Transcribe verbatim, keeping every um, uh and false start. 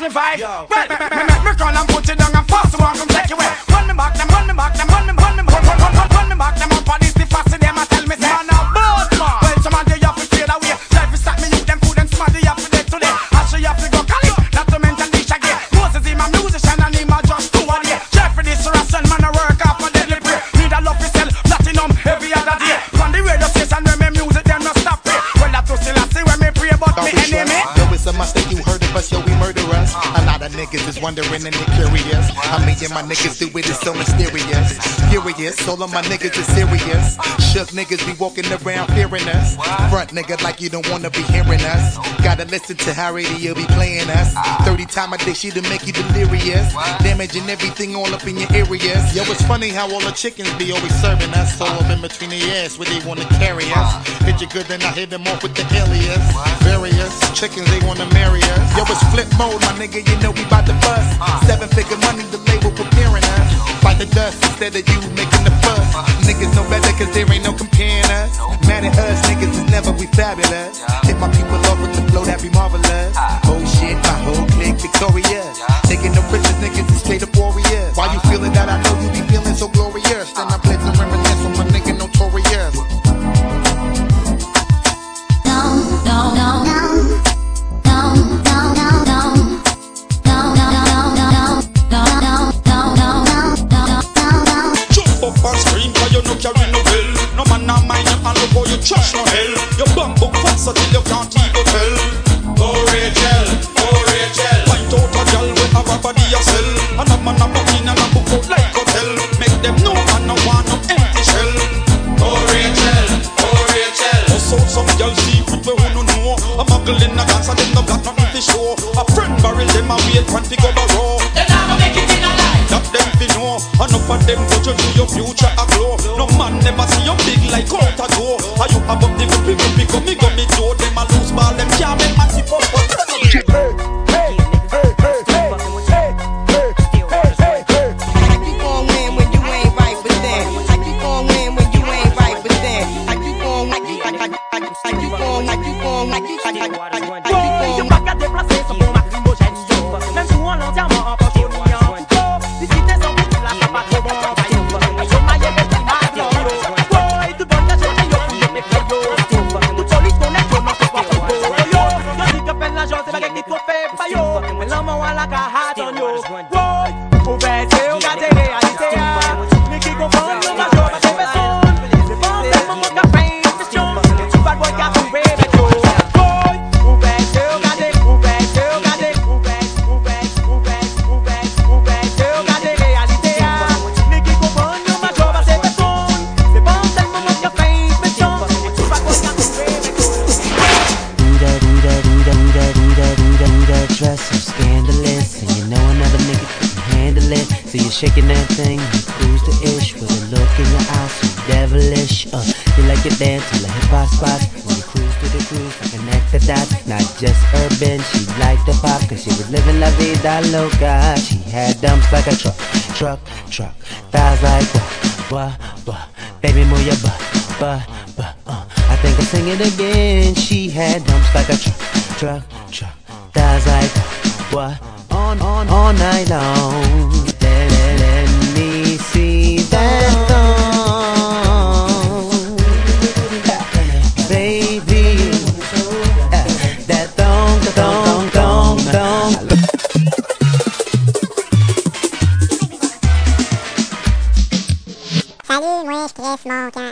vibe. Well, me, me, me, me call and put it down and fast one come take you away. Run me back, them run me back, them run me, run me, run, run, run, run, run me back, them up on this the fast them a tell me say man a boss man. Well, some of they have to fade away. Try to stop me you them food and smart they have to dead today. I show you have to go call it, not to mention this again. Moses him a musician and him a just two a day. Try for this Russian man a work off a deadly prayer. Need a love to sell platinum every other day. On the radio station when me music them no stop it. Well that to still I see when me pray but me enemy. Yo, it's a mistake you heard of us, yo, we murder us. A lot of niggas is wondering and they curious. I mean, yeah, my niggas do it, it's so mysterious. Furious, all of my niggas is serious. Shook niggas be walking around fearing us. Front nigga like you don't wanna be hearing us. Gotta listen to how radio be playing us. thirty times a day she to make you delirious. Damaging everything all up in your areas. Yo, it's funny how all the chickens be always serving us. All up in between the ass where they wanna carry us. Hit you good, then I hit them off with the alias. Various chickens, they wanna marry us. Yo, it's flip mode, my nigga, you know we bout to bust. Seven figure money, the label preparing us. Fight the dust instead of you making the fuss. Niggas know better cause there ain't no comparing us. Mad at us, niggas is never we fabulous. Hit my people off with the flow that be marvelous. Oh shit, my whole clique victorious. Taking no pictures, niggas is straight up warriors. Why you feeling that? I know you be feeling so glorious. Then I play some reminisce on my nigga Notorious. Carry no bill, no man not mind you and look how you trash no hell. You bum book fast so till you can't even tell. Go Rachel, go Rachel. Find out a girl with a body a sell. And a man a come in and a book out like hotel. Make them know man no want no empty shell. Go Rachel, go Rachel. Also some girl secret we who no know. A muggle in a dance and them no got nothing to show. A friend barrel them a wait pan to go borrow. They never make it in a life. That them fi know. Enough of them go to your future a glow. No man never see you big like out a door. Are you above the whippy whippy go me go me door. Them a lose ball, them can't make massive up. Hey, hey, hey, hey, hey, hey, hey, hey, hey. Like you gon' win when you ain't right with them. Like you gon' win when you ain't right with them. Like you gon' like you like like like you gon' like you gon' like you like like like like you gon' pas qu'à déplacer son bon lacrymogène. Même sous en l'entièrement en poche au million. D'ici t'es sans but, là ça pas trop bon. So you're shaking that thing, you cruise the ish with a look in your eyes, so devilish. Uh, you like to dance on the hip hop spots when you cruise to the groove, I connect the dots. Not just urban, she liked the pop, cause she was living la vida loca. She had dumps like a truck, truck, truck. Thighs like wah, wah, wah. Baby move your butt, butt, butt. Uh, I think I'll sing it again. She had dumps like a truck, truck, truck. Thighs like wah, on, on, all night long. Let me see that thong, baby. That thong, thong, thong, thong. Salut, moi je crève mon camp.